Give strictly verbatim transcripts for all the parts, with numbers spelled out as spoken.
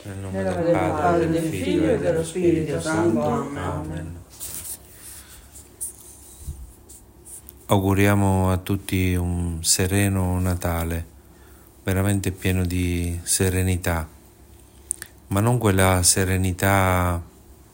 Nel nome del Padre, del Figlio e dello Spirito Santo. Amen. Auguriamo a tutti un sereno Natale, veramente pieno di serenità, ma non quella serenità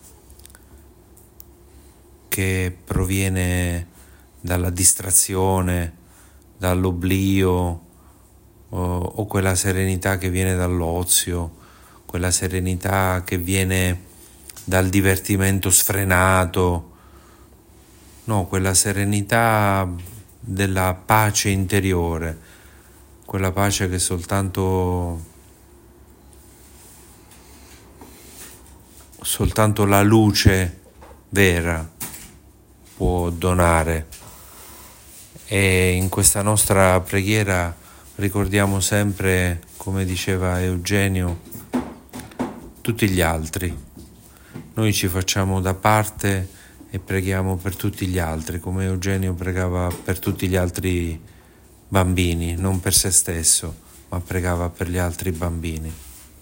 che proviene dalla distrazione, dall'oblio o, o quella serenità che viene dall'ozio, quella serenità che viene dal divertimento sfrenato. No, quella serenità della pace interiore, quella pace che soltanto, soltanto la luce vera può donare. E in questa nostra preghiera ricordiamo sempre, come diceva Eugenio, tutti gli altri. Noi ci facciamo da parte e preghiamo per tutti gli altri, come Eugenio pregava per tutti gli altri bambini, non per se stesso, ma pregava per gli altri bambini.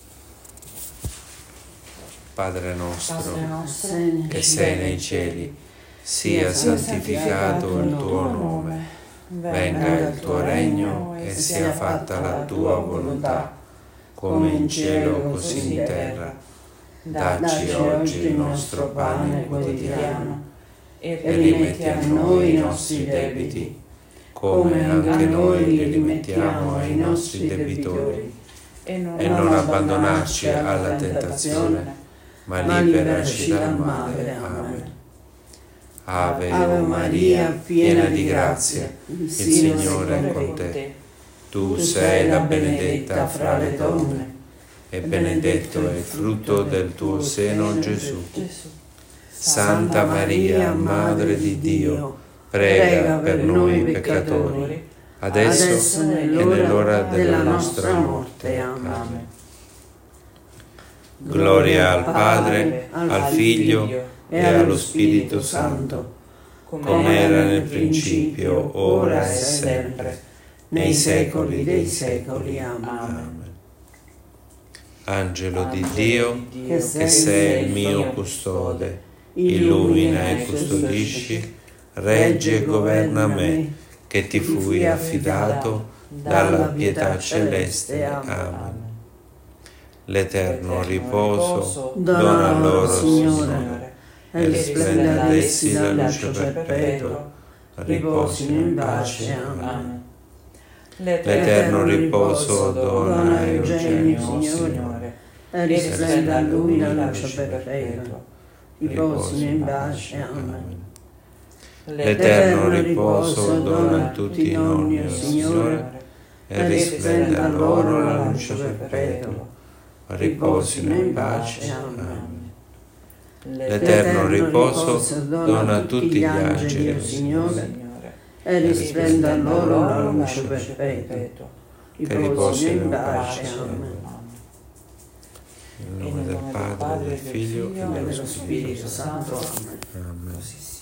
Padre nostro, Padre nostro che sei nei cieli, sia santificato il tuo nome, venga il tuo regno e sia fatta la tua volontà, come in cielo così in terra. Dacci oggi il nostro pane quotidiano e rimetti a noi i nostri debiti, come anche noi li rimettiamo ai nostri debitori, e non abbandonarci alla tentazione, ma liberaci dal male. Amen. Ave Maria, piena di grazia, il Signore è con te. Tu sei la benedetta fra le donne, e benedetto è il frutto del tuo seno, Gesù. Santa Maria, Madre di Dio, prega per noi peccatori, adesso e nell'ora della nostra morte. Amen. Gloria al Padre, al Figlio e allo Spirito Santo, come era nel principio, ora e sempre, nei secoli dei secoli. Amen. Angelo di Dio, che sei il mio custode, illumina e custodisci, reggi e governa me, che ti fui affidato dalla pietà celeste. Amen. L'eterno riposo dona loro, Signore, e risplenda ad essi la luce perpetua, riposino in pace. Amen. L'eterno riposo dona a Eugenio, Signore, e risplenda a lui la luce perpetua, riposino in pace. Amen. L'eterno riposo dona a tutti i nonni, Signore, e risplenda a loro la luce perpetua, riposino in pace. Amen. L'eterno riposo dona a tutti gli angeli, Signore, e risplenda a loro la luce perpetua, riposino in pace. Amen. In nome del Padre, del Figlio e dello Spirito Santo. Amen.